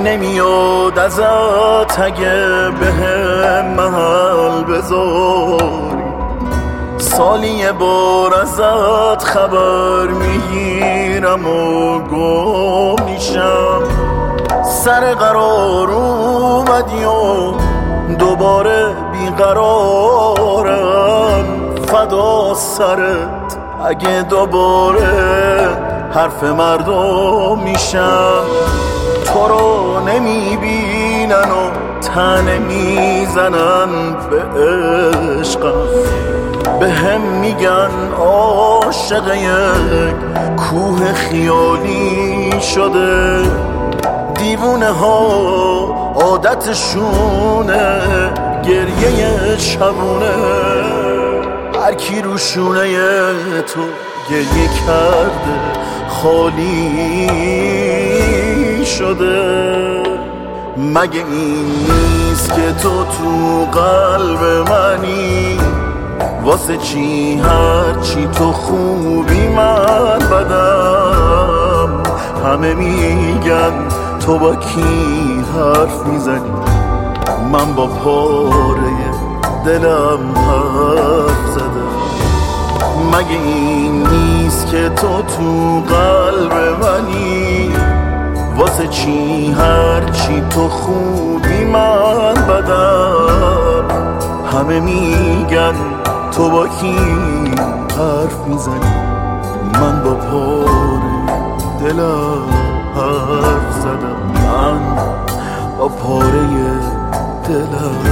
نمیاد ازت اگه بهم محل بذاری، سالی یه بار ازت خبر میگیرم و گم میشم. سر قرار اومدی و دوباره بیقرارم، فدا سرت اگه دوباره حرف مردم میشم. تو رو نمیبینن و تنه میزنن به عشقم، به هم میگن عاشق یک کوه خیالی شده. دیوونه ها عادتشونه گریه شبونه، هر کی رو شونه تو گریه کرده خالی شده. مگه این نیست که تو قلب منی؟ واسه چی هرچی تو خوبی من بدم؟ همه میگن تو با کی حرف میزنی، من با پاره دلم حرف زدم. مگه این نیست که تو قلب منی؟ واسه چی هرچی تو خوبی من بدم؟ همه میگن تو با کی حرف میزنی، من با پاره دلم حرف زدم. من با پاره دلم